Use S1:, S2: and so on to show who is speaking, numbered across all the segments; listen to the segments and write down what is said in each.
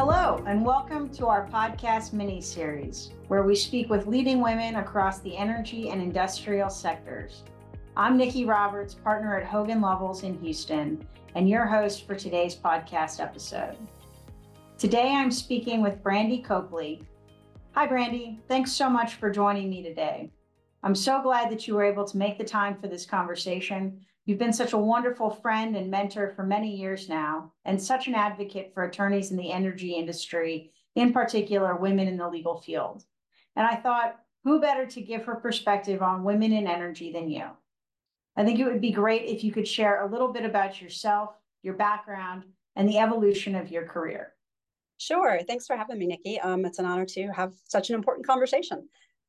S1: Hello, and welcome to our podcast mini-series, where we speak with leading women across the energy and industrial sectors. I'm Nikki Roberts, partner at Hogan Lovells in Houston, and your host for today's podcast episode. Today, I'm speaking with Brandy Coakley. Hi, Brandy. Thanks so much for joining me today. I'm so glad that you were able to make the time for this conversation. You've been such a wonderful friend and mentor for many years now, and such an advocate for attorneys in the energy industry, in particular, women in the legal field. And I thought, who better to give her perspective on women in energy than you? I think it would be great if you could share a little bit about yourself, your background, and the evolution of your career.
S2: Sure. Thanks for having me, Nikki. It's an honor to have such an important conversation.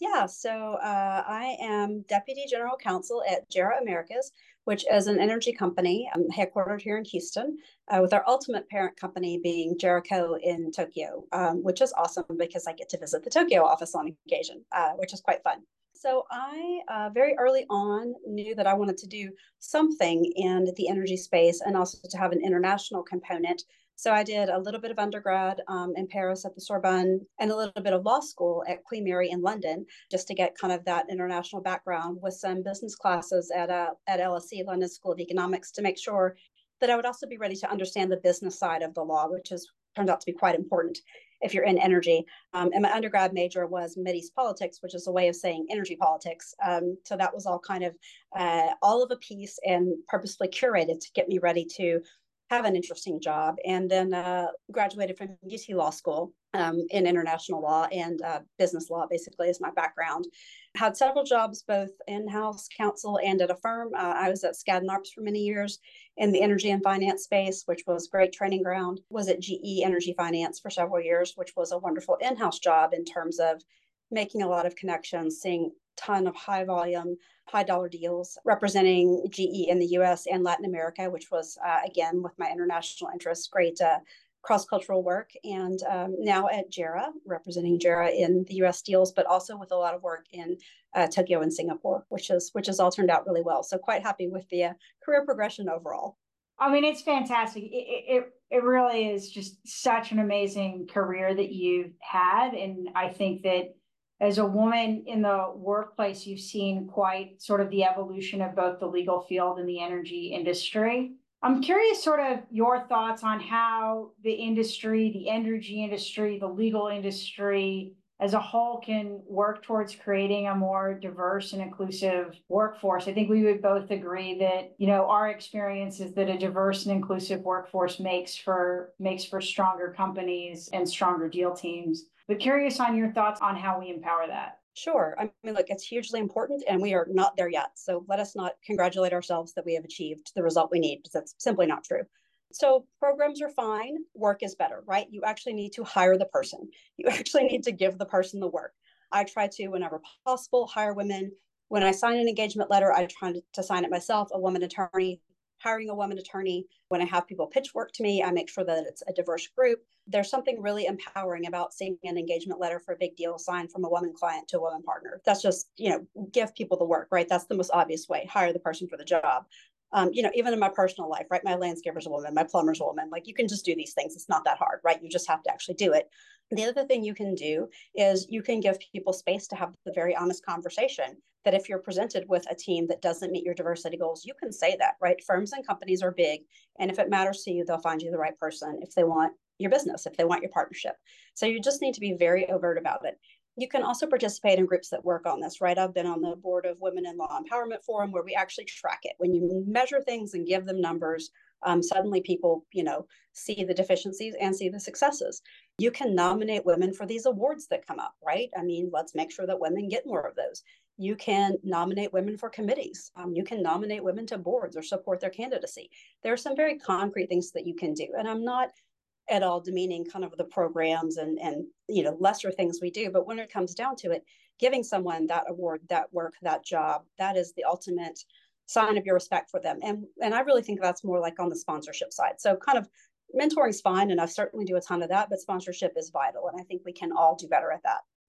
S2: So I am Deputy General Counsel at JERA Americas, which is an energy company headquartered here in Houston, with our ultimate parent company being JERACO in Tokyo, which is awesome because I get to visit the Tokyo office on occasion, which is quite fun. So I very early on knew that I wanted to do something in the energy space and also to have an international component. So I did a little bit of undergrad in Paris at the Sorbonne and a little bit of law school at Queen Mary in London, just to get kind of that international background with some business classes at LSE, London School of Economics, to make sure that I would also be ready to understand the business side of the law, which turned out to be quite important if you're in energy. And my undergrad major was Mideast politics, which is a way of saying energy politics. So that was all kind of all of a piece and purposefully curated to get me ready to have an interesting job, and then graduated from UT Law School in international law and business law, basically, is my background. Had several jobs, both in-house counsel and at a firm. I was at Skadden Arps for many years in the energy and finance space, which was great training ground. Was at GE Energy Finance for several years, which was a wonderful in-house job in terms of making a lot of connections, seeing ton of high volume, high dollar deals, representing GE in the US and Latin America, which was, again, with my international interests, great cross-cultural work. And now at JERA, representing JERA in the US deals, but also with a lot of work in Tokyo and Singapore, which has all turned out really well. So quite happy with the career progression overall.
S1: I mean, it's fantastic. It really is just such an amazing career that you've had. And I think that as a woman in the workplace, you've seen quite sort of the evolution of both the legal field and the energy industry. I'm curious sort of your thoughts on how the industry, the energy industry, the legal industry as a whole can work towards creating a more diverse and inclusive workforce. I think we would both agree that, our experience is that a diverse and inclusive workforce makes for stronger companies and stronger deal teams. But curious on your thoughts on how we empower that.
S2: Sure. I mean, look, it's hugely important and we are not there yet. So let us not congratulate ourselves that we have achieved the result we need, because that's simply not true. So programs are fine. Work is better, right? You actually need to hire the person. You actually need to give the person the work. I try to, whenever possible, hire women. When I sign an engagement letter, I try to sign it myself, a woman attorney. Hiring a woman attorney, when I have people pitch work to me, I make sure that it's a diverse group. There's something really empowering about seeing an engagement letter for a big deal signed from a woman client to a woman partner. That's just, give people the work, right? That's the most obvious way. Hire the person for the job. Even in my personal life, right? My landscaper's a woman, my plumber's a woman. Like, you can just do these things. It's not that hard, right? You just have to actually do it. The other thing you can do is you can give people space to have the very honest conversation that if you're presented with a team that doesn't meet your diversity goals, you can say that, right? Firms and companies are big. And if it matters to you, they'll find you the right person if they want your business, if they want your partnership. So you just need to be very overt about it. You can also participate in groups that work on this, right? I've been on the board of Women in Law Empowerment Forum, where we actually track it. When you measure things and give them numbers, suddenly people, see the deficiencies and see the successes. You can nominate women for these awards that come up, right? I mean, let's make sure that women get more of those. You can nominate women for committees. You can nominate women to boards or support their candidacy. There are some very concrete things that you can do. And I'm not at all demeaning kind of the programs and lesser things we do. But when it comes down to it, giving someone that award, that work, that job, that is the ultimate sign of your respect for them. And I really think that's more like on the sponsorship side. So kind of mentoring is fine, and I certainly do a ton of that, but sponsorship is vital. And I think we can all do better at that.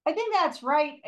S1: I think that's right.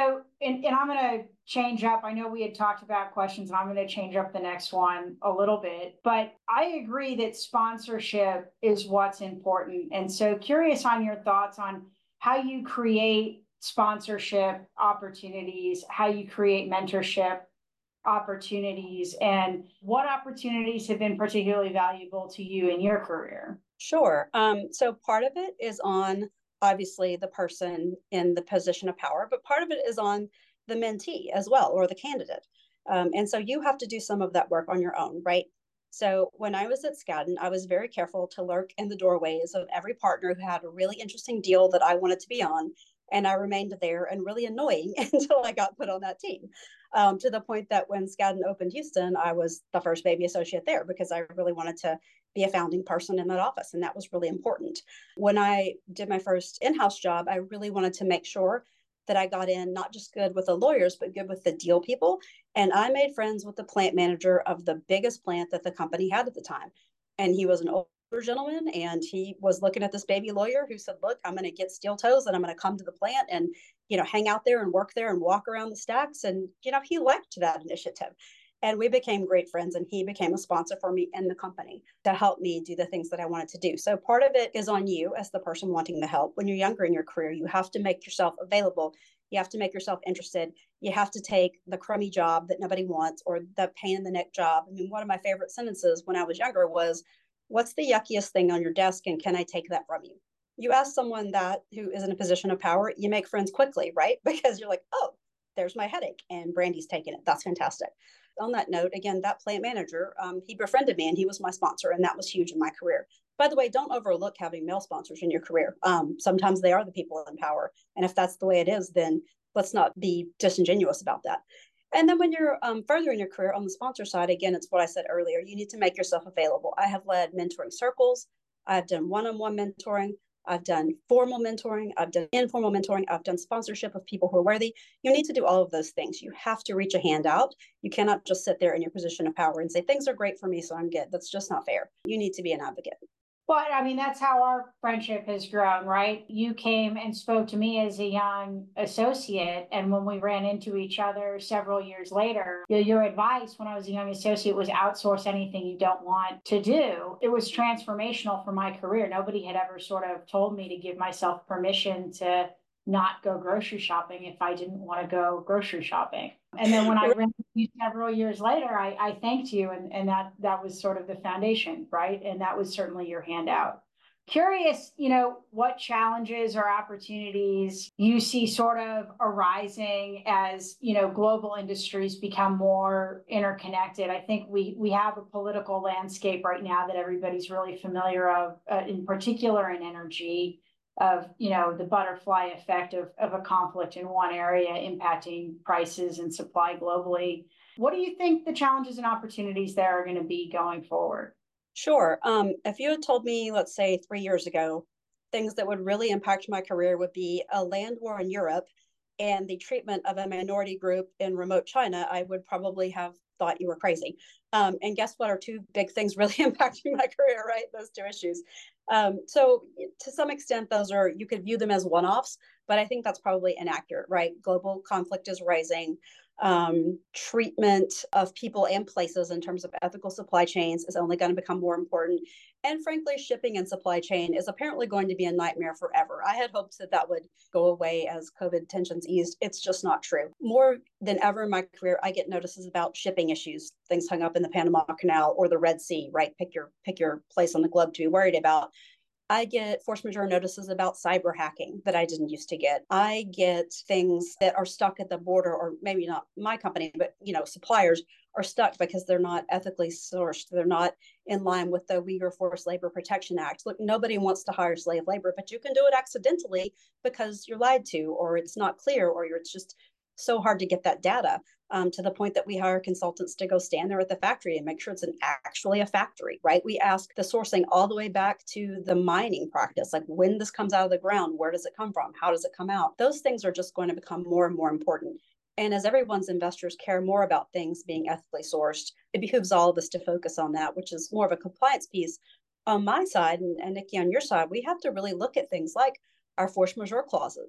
S1: And I'm going to change up. I know we had talked about questions, and I'm going to change up the next one a little bit. But I agree that sponsorship is what's important. And so, curious on your thoughts on how you create sponsorship opportunities, how you create mentorship opportunities, and what opportunities have been particularly valuable to you in your career.
S2: Sure. So part of it is on obviously the person in the position of power, but part of it is on the mentee as well, or the candidate. And so you have to do some of that work on your own, right? So when I was at Skadden, I was very careful to lurk in the doorways of every partner who had a really interesting deal that I wanted to be on. And I remained there and really annoying until I got put on that team. To the point that when Skadden opened Houston, I was the first baby associate there because I really wanted to be a founding person in that office. And that was really important. When I did my first in-house job, I really wanted to make sure that I got in not just good with the lawyers, but good with the deal people. And I made friends with the plant manager of the biggest plant that the company had at the time. And he was an older gentleman, and he was looking at this baby lawyer who said, look, I'm going to get steel toes and I'm going to come to the plant and, hang out there and work there and walk around the stacks. And, he liked that initiative. And we became great friends, and he became a sponsor for me in the company to help me do the things that I wanted to do. So part of it is on you as the person wanting the help. When you're younger in your career, you have to make yourself available. You have to make yourself interested. You have to take the crummy job that nobody wants, or the pain in the neck job. I mean, one of my favorite sentences when I was younger was, what's the yuckiest thing on your desk, and can I take that from you? You ask someone that who is in a position of power, you make friends quickly, right? Because you're like, oh, there's my headache, and Brandy's taking it. That's fantastic. On that note, again, that plant manager, he befriended me, and he was my sponsor, and that was huge in my career. By the way, don't overlook having male sponsors in your career. Sometimes they are the people in power. And if that's the way it is, then let's not be disingenuous about that. And then when you're further in your career on the sponsor side, again, it's what I said earlier. You need to make yourself available. I have led mentoring circles. I've done one-on-one mentoring. I've done formal mentoring. I've done informal mentoring. I've done sponsorship of people who are worthy. You need to do all of those things. You have to reach a hand out. You cannot just sit there in your position of power and say, things are great for me, so I'm good. That's just not fair. You need to be an advocate.
S1: But I mean, that's how our friendship has grown, right? You came and spoke to me as a young associate. And when we ran into each other several years later, your advice when I was a young associate was outsource anything you don't want to do. It was transformational for my career. Nobody had ever sort of told me to give myself permission to not go grocery shopping if I didn't want to go grocery shopping. And then when I ran into you several years later, I thanked you, and that was sort of the foundation, right? And that was certainly your handout. Curious, what challenges or opportunities you see sort of arising as, global industries become more interconnected. I think we have a political landscape right now that everybody's really familiar of, in particular in energy, of the butterfly effect of a conflict in one area impacting prices and supply globally. What do you think the challenges and opportunities there are going to be going forward?
S2: Sure. If you had told me, let's say 3 years ago, things that would really impact my career would be a land war in Europe and the treatment of a minority group in remote China, I would probably have thought you were crazy. And guess what are two big things really impacting my career, right? Those two issues. So to some extent, you could view them as one-offs, but I think that's probably inaccurate, right? Global conflict is rising. Treatment of people and places in terms of ethical supply chains is only going to become more important. And frankly, shipping and supply chain is apparently going to be a nightmare forever. I had hoped that would go away as COVID tensions eased. It's just not true. More than ever in my career, I get notices about shipping issues, things hung up in the Panama Canal or the Red Sea, right? Pick your place on the globe to be worried about. I get force majeure notices about cyber hacking that I didn't used to get. I get things that are stuck at the border, or maybe not my company, but suppliers are stuck because they're not ethically sourced. They're not in line with the Uyghur Forced Labor Protection Act. Look, nobody wants to hire slave labor, but you can do it accidentally because you're lied to, or it's not clear, or it's just so hard to get that data. To the point that we hire consultants to go stand there at the factory and make sure it's actually a factory, right? We ask the sourcing all the way back to the mining practice, like when this comes out of the ground, where does it come from? How does it come out? Those things are just going to become more and more important. And as everyone's investors care more about things being ethically sourced, it behooves all of us to focus on that, which is more of a compliance piece. On my side, and Nikki, on your side, we have to really look at things like our force majeure clauses.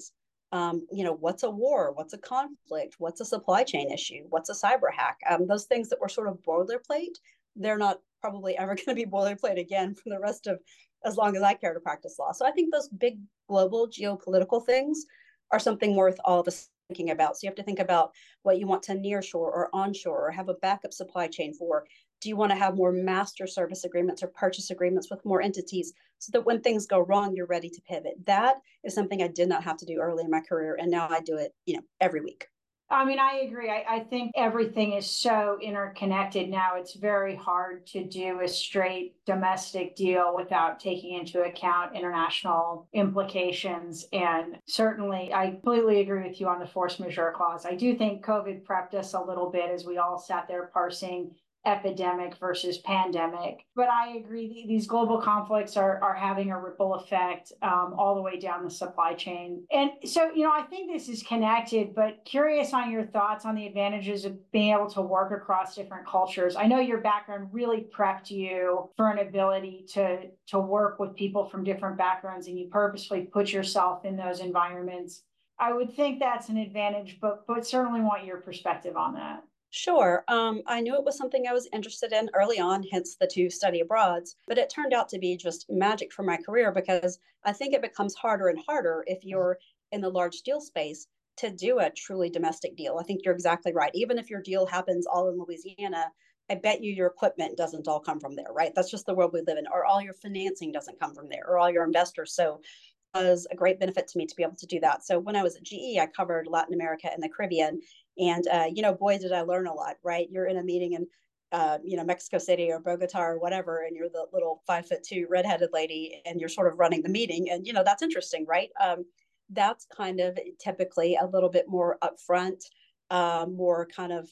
S2: What's a war? What's a conflict? What's a supply chain issue? What's a cyber hack? Those things that were sort of boilerplate, they're not probably ever going to be boilerplate again for the rest of as long as I care to practice law. So I think those big global geopolitical things are something worth all of us thinking about. So you have to think about what you want to nearshore or onshore or have a backup supply chain for. Do you want to have more master service agreements or purchase agreements with more entities so that when things go wrong, you're ready to pivot? That is something I did not have to do early in my career. And now I do it, every week.
S1: I mean, I agree. I think everything is so interconnected now. It's very hard to do a straight domestic deal without taking into account international implications. And certainly, I completely agree with you on the force majeure clause. I do think COVID prepped us a little bit as we all sat there parsing epidemic versus pandemic. But I agree, these global conflicts are having a ripple effect all the way down the supply chain. And so, I think this is connected, but curious on your thoughts on the advantages of being able to work across different cultures. I know your background really prepped you for an ability to work with people from different backgrounds, and you purposefully put yourself in those environments. I would think that's an advantage, but certainly want your perspective on that.
S2: Sure. I knew it was something I was interested in early on, hence the two study abroads, but it turned out to be just magic for my career because I think it becomes harder and harder if you're in the large deal space to do a truly domestic deal. I think you're exactly right. Even if your deal happens all in Louisiana, I bet you your equipment doesn't all come from there, right? That's just the world we live in, or all your financing doesn't come from there, or all your investors. So it was a great benefit to me to be able to do that. So when I was at GE, I covered Latin America and the Caribbean. And, boy, did I learn a lot, right? You're in a meeting in, Mexico City or Bogota or whatever, and you're the little 5'2" redheaded lady, and you're sort of running the meeting. And, that's interesting, right? That's kind of typically a little bit more upfront, more kind of,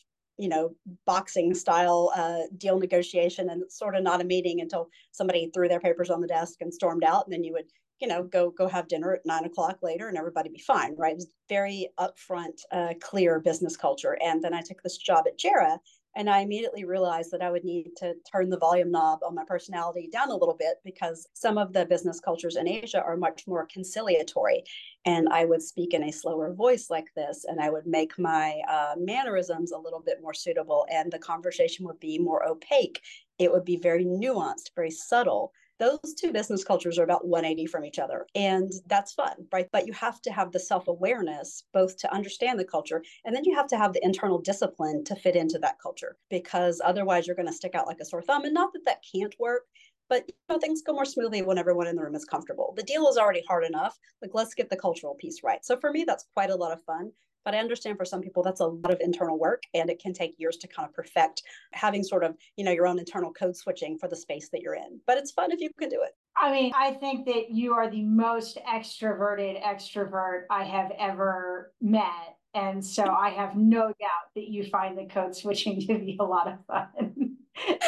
S2: boxing style deal negotiation, and sort of not a meeting until somebody threw their papers on the desk and stormed out. And then you would go have dinner at 9 o'clock later and everybody be fine, right? It was very upfront, clear business culture. And then I took this job at JERA, and I immediately realized that I would need to turn the volume knob on my personality down a little bit because some of the business cultures in Asia are much more conciliatory. And I would speak in a slower voice like this, and I would make my mannerisms a little bit more suitable, and the conversation would be more opaque. It would be very nuanced, very subtle. Those two business cultures are about 180 from each other. And that's fun, right? But you have to have the self-awareness both to understand the culture, and then you have to have the internal discipline to fit into that culture, because otherwise you're going to stick out like a sore thumb. And not that that can't work, but things go more smoothly when everyone in the room is comfortable. The deal is already hard enough. Like, let's get the cultural piece right. So for me, that's quite a lot of fun. But I understand for some people that's a lot of internal work, and it can take years to kind of perfect having sort of, your own internal code switching for the space that you're in. But it's fun if you can do it.
S1: I mean, I think that you are the most extroverted extrovert I have ever met. And so I have no doubt that you find the code switching to be a lot of fun.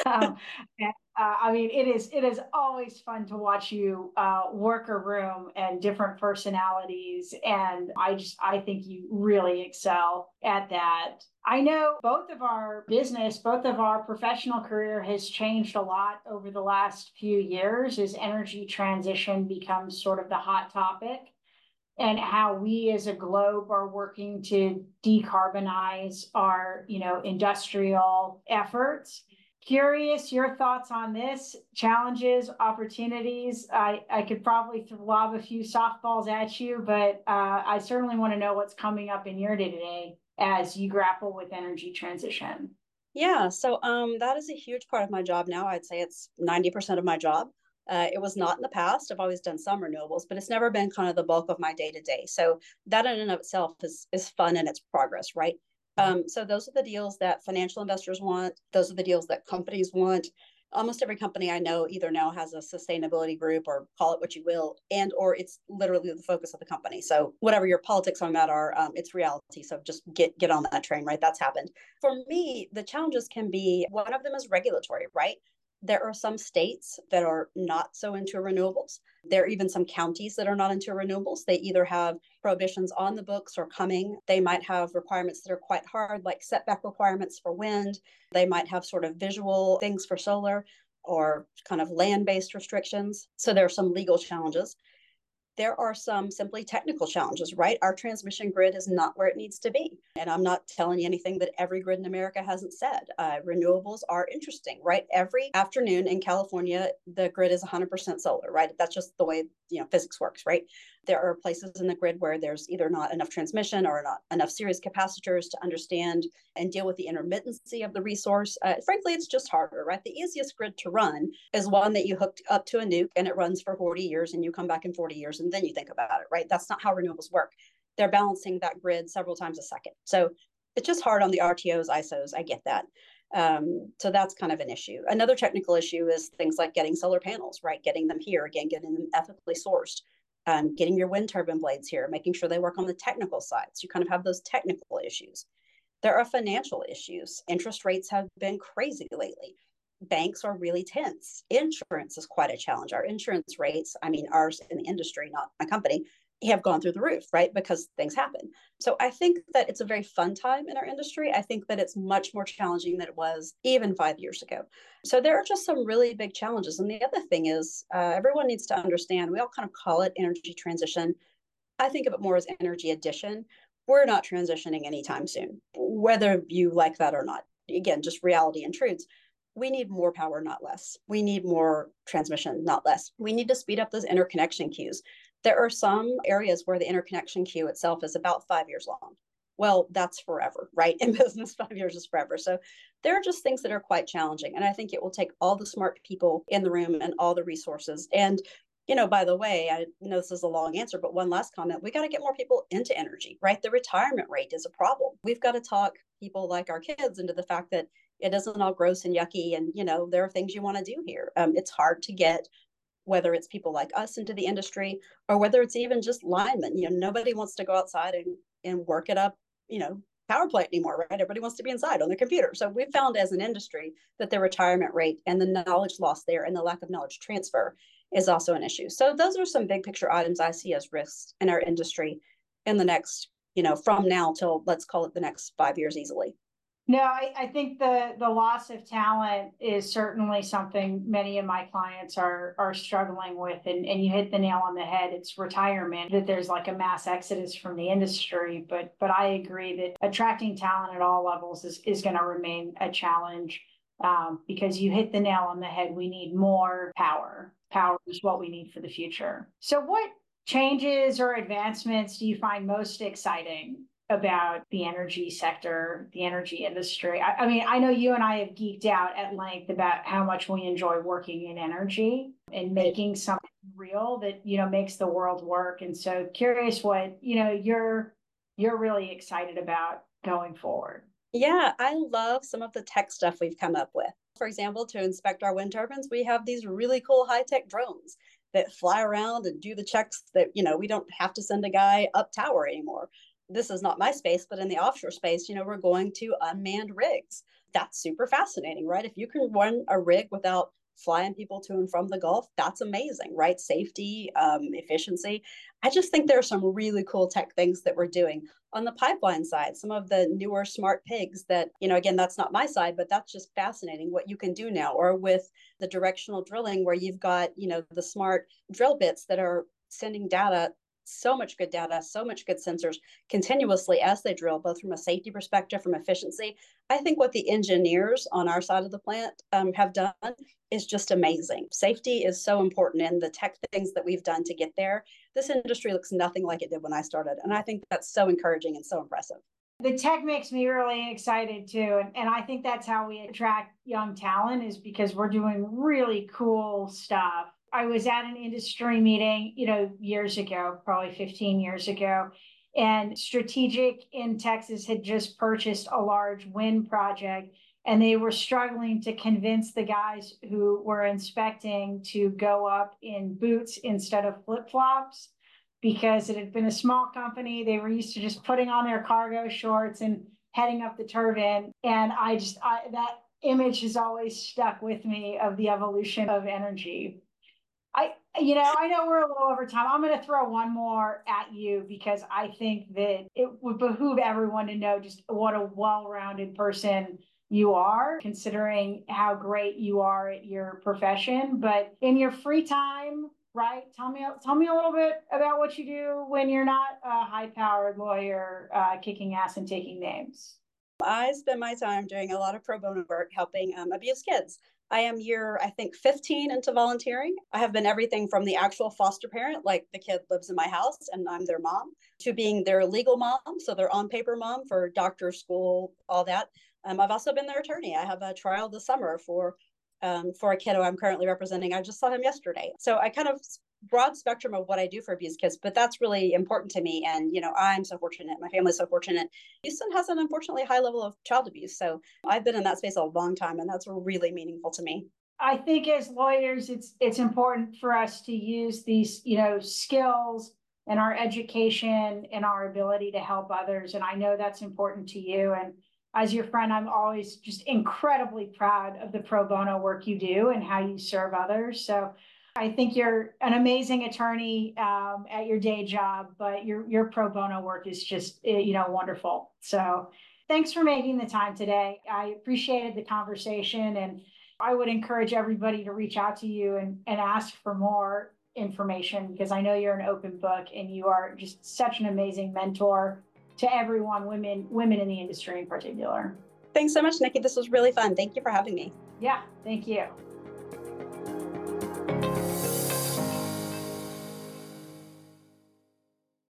S1: And, I mean, it is always fun to watch you work a room and different personalities, and I think you really excel at that. I know both of our professional career has changed a lot over the last few years as energy transition becomes sort of the hot topic, and how we as a globe are working to decarbonize our, industrial efforts. Curious your thoughts on this, challenges, opportunities. I could probably lob a few softballs at you, but I certainly want to know what's coming up in your day-to-day as you grapple with energy transition.
S2: Yeah, so that is a huge part of my job now. I'd say it's 90% of my job. It was not in the past. I've always done some renewables, but it's never been kind of the bulk of my day to day. So that in and of itself is fun in its progress, right? So those are the deals that financial investors want. Those are the deals that companies want. Almost every company I know either now has a sustainability group, or call it what you will, and or it's literally the focus of the company. So whatever your politics on that are, it's reality. So just get on that train, right? That's happened. For me, the challenges can be, one of them is regulatory, right? There are some states that are not so into renewables. There are even some counties that are not into renewables. They either have prohibitions on the books or coming. They might have requirements that are quite hard, like setback requirements for wind. They might have sort of visual things for solar, or kind of land-based restrictions. So there are some legal challenges. there are some simply technical challenges, right? Our transmission grid is not where it needs to be. And I'm not telling you anything that every grid in America hasn't said. Renewables are interesting, right? Every afternoon in California, the grid is 100% solar, right? That's just the way, physics works, right? There are places in the grid where there's either not enough transmission or not enough series capacitors to understand and deal with the intermittency of the resource. Frankly, it's just harder, right? The easiest grid to run is one that you hooked up to a nuke and it runs for 40 years and you come back in 40 years and then you think about it, right? That's not how renewables work. They're balancing that grid several times a second. So it's just hard on the RTOs, ISOs. I get that. So that's kind of an issue. Another technical issue is things like getting solar panels, right? Getting them here, again, getting them ethically sourced, getting your wind turbine blades here, making sure they work on the technical side. So you kind of have those technical issues. There are financial issues. Interest rates have been crazy lately. Banks are really tense. Insurance is quite a challenge. Our insurance rates, ours in the industry, not my company, have gone through the roof, right? Because things happen. So I think that it's a very fun time in our industry. I think that it's much more challenging than it was even 5 years ago. So there are just some really big challenges. And the other thing is, everyone needs to understand, we all kind of call it energy transition. I think of it more as energy addition. We're not transitioning anytime soon, whether you like that or not. Again, just reality and truths. We need more power, not less. We need more transmission, not less. We need to speed up those interconnection queues. There are some areas where the interconnection queue itself is about 5 years long. Well, that's forever, right? In business, 5 years is forever. So there are just things that are quite challenging. And I think it will take all the smart people in the room and all the resources. And, by the way, I know this is a long answer, but one last comment, we got to get more people into energy, right? The retirement rate is a problem. We've got to talk people like our kids into the fact that it isn't all gross and yucky. And, there are things you want to do here. It's hard to get, whether it's people like us into the industry or whether it's even just linemen. Nobody wants to go outside and work at a, power plant anymore, right? Everybody wants to be inside on their computer. So we've found as an industry that the retirement rate and the knowledge loss there and the lack of knowledge transfer is also an issue. So those are some big picture items I see as risks in our industry in the next, from now till, let's call it, the next 5 years easily.
S1: No, I think the loss of talent is certainly something many of my clients are struggling with, and you hit the nail on the head. It's retirement, that there's like a mass exodus from the industry, but I agree that attracting talent at all levels is going to remain a challenge, because you hit the nail on the head. We need more power. Power is what we need for the future. So what changes or advancements do you find most exciting about the energy sector, the energy industry? I know you and I have geeked out at length about how much we enjoy working in energy and making something real that, makes the world work. And so curious what, you're really excited about going forward.
S2: Yeah, I love some of the tech stuff we've come up with. For example, to inspect our wind turbines, we have these really cool high-tech drones that fly around and do the checks that, we don't have to send a guy up tower anymore. This is not my space, but in the offshore space, we're going to unmanned rigs. That's super fascinating, right? If you can run a rig without flying people to and from the Gulf, that's amazing, right? Safety, efficiency. I just think there are some really cool tech things that we're doing. On the pipeline side, some of the newer smart pigs that, again, that's not my side, but that's just fascinating what you can do now. Or with the directional drilling where you've got, the smart drill bits that are sending data, so much good data, so much good sensors continuously as they drill, both from a safety perspective, from efficiency. I think what the engineers on our side of the plant have done is just amazing. Safety is so important, and the tech things that we've done to get there, this industry looks nothing like it did when I started. And I think that's so encouraging and so impressive.
S1: The tech makes me really excited too. And I think that's how we attract young talent, is because we're doing really cool stuff. I was at an industry meeting, years ago, probably 15 years ago, and Strategic in Texas had just purchased a large wind project, and they were struggling to convince the guys who were inspecting to go up in boots instead of flip-flops, because it had been a small company. They were used to just putting on their cargo shorts and heading up the turbine. And that image has always stuck with me of the evolution of energy. I know we're a little over time. I'm going to throw one more at you, because I think that it would behoove everyone to know just what a well-rounded person you are, considering how great you are at your profession. But in your free time, right? Tell me a little bit about what you do when you're not a high-powered lawyer kicking ass and taking names.
S2: I spend my time doing a lot of pro bono work helping abused kids. I am year, I think, 15 into volunteering. I have been everything from the actual foster parent, like the kid lives in my house and I'm their mom, to being their legal mom, so their on paper mom for doctor, school, all that. I've also been their attorney. I have a trial this summer for a kid who I'm currently representing. I just saw him yesterday. So I kind of broad spectrum of what I do for abused kids, but that's really important to me. And, I'm so fortunate. My family's so fortunate. Houston has an unfortunately high level of child abuse. So I've been in that space a long time, and that's really meaningful to me.
S1: I think as lawyers, it's important for us to use these, skills and our education and our ability to help others. And I know that's important to you. And as your friend, I'm always just incredibly proud of the pro bono work you do and how you serve others. So I think you're an amazing attorney at your day job, but your pro bono work is just wonderful. So thanks for making the time today. I appreciated the conversation, and I would encourage everybody to reach out to you and ask for more information, because I know you're an open book and you are just such an amazing mentor to everyone, women in the industry in particular.
S2: Thanks so much, Nikki. This was really fun. Thank you for having me.
S1: Yeah, thank you.